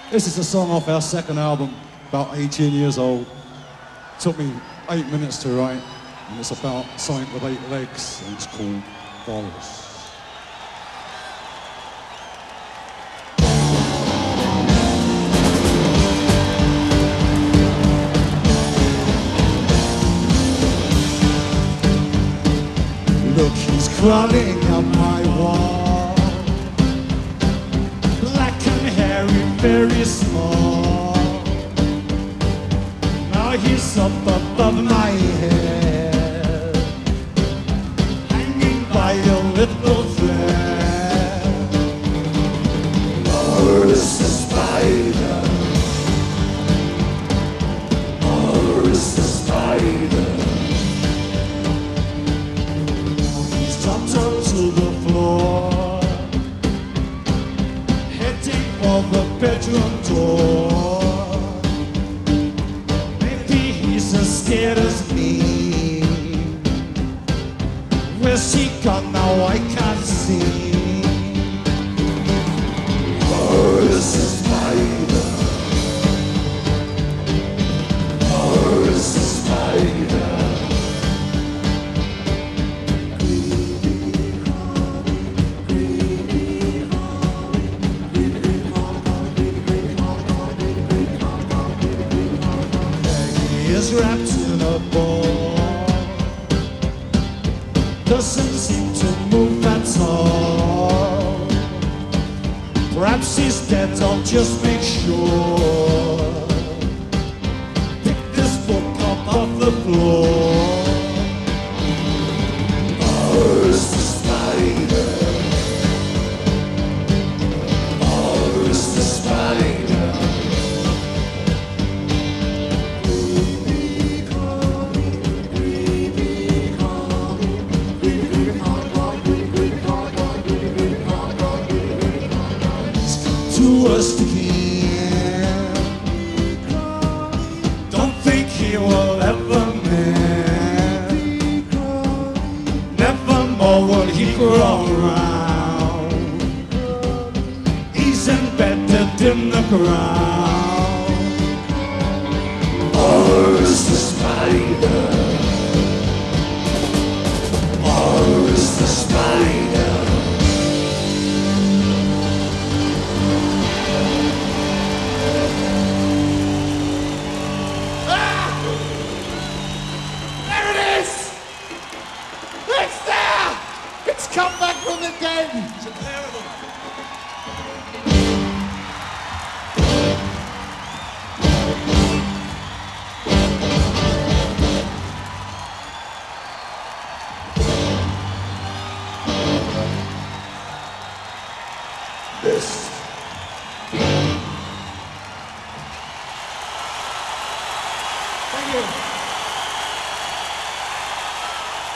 This is a song off our second album, about 18 years old. Took me 8 minutes to write, and it's about something with 8 legs, and it's called Boris. Look, he's crawling up my wall, black and hairy, very small. Now he's up above my head, hanging by a little thread. Boris the spider, Boris the spider. Dropped onto the floor, heading for the bedroom door. Maybe he's as scared as me. Where's he gone now? I can't see. Boris the spider, Boris the spider. Is wrapped in a ball, doesn't seem to move at all. Perhaps he's dead, I'll just make sure. Pick this book up off the floor. Boris the spider, Boris the spider. To us again. Don't think he will ever mend. Never more will he grow around. He's embedded in the ground. Boris the spider, Boris the spider. It's come back from the dead! It's unbearable. This. Thank you.